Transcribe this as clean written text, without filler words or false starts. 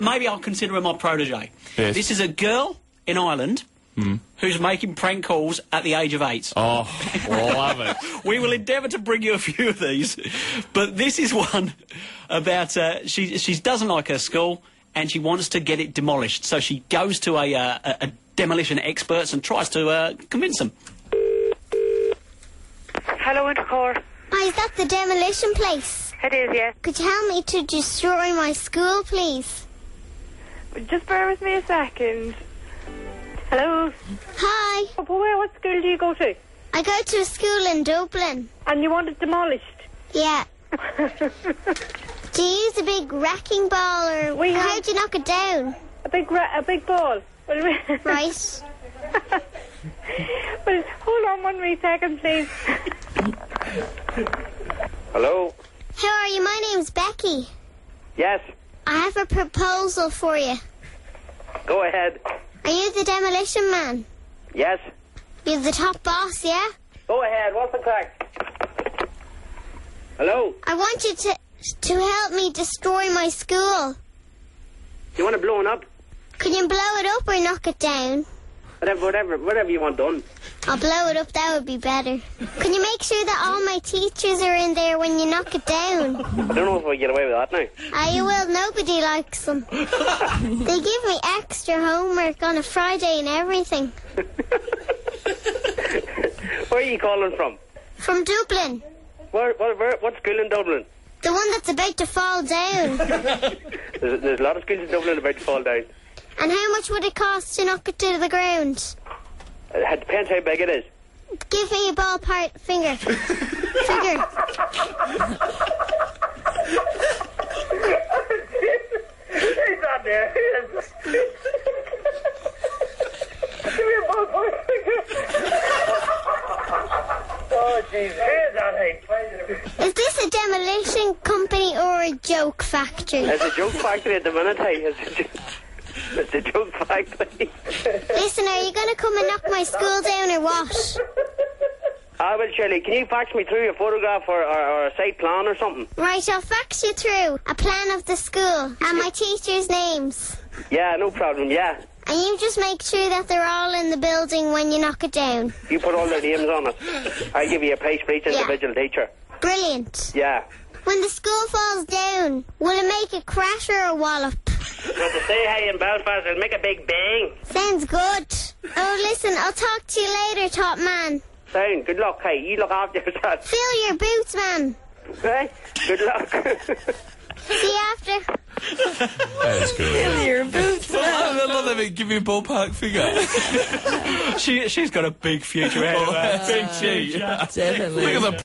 maybe I'll consider her my protege. Yes. This is a girl in Ireland who's making prank calls at the age of 8. Oh, love it. We will endeavour to bring you a few of these, but this is one about she doesn't like her school and she wants to get it demolished. So she goes to a demolition experts and tries to convince them. Hello, Intercore. Hi, is that the demolition place? It is, yeah. Could you help me to destroy my school, please? Just bear with me a second. Hello. Hi. What school do you go to? I go to a school in Dublin. And you want it demolished? Yeah. Do you use a big wrecking ball, or how do you knock it down? A big ball. Right. Well, hold on 1 wee second, please. Hello? How are you? My name's Becky. Yes. I have a proposal for you. Go ahead. Are you the demolition man? Yes. You're the top boss, yeah? Go ahead. What's the crack? Hello? I want you to help me destroy my school. You want it blown up? Can you blow it up or knock it down? Whatever you want done. I'll blow it up, that would be better. Can you make sure that all my teachers are in there when you knock it down? I don't know if we get away with that now. You will. Nobody likes them. They give me extra homework on a Friday and everything. Where are you calling from? From Dublin. What school in Dublin? The one that's about to fall down. There's a lot of schools in Dublin about to fall down. And how much would it cost to knock it to the ground? It depends how big it is. Give me a ballpark figure. He's not there. Give me a ballpark figure. Oh, jeez. Here's that, hey. Is this a demolition company or a joke factory? It's a joke factory at the minute, hey. It's a joke factory. Listen, are you going to come and knock my school down or what? Well, Shirley, can you fax me through a photograph or a site plan or something? Right, I'll fax you through a plan of the school and my teachers' names. Yeah, no problem, yeah. And you just make sure that they're all in the building when you knock it down. You put all their names on it. I'll give you a price for each individual teacher. Brilliant. Yeah. When the school falls down, will it make a crash or a wallop? Well, to say hey in Belfast, it'll make a big bang. Sounds good. Oh, listen, I'll talk to you later, top man. Sound, good luck, hey. You look after yourself. Fill your boots, man. Hey, good luck. See you after. That's good. Fill your boots. I love that. Give me a ballpark figure. She's got a big future ahead of her. Big G. Definitely. Look at the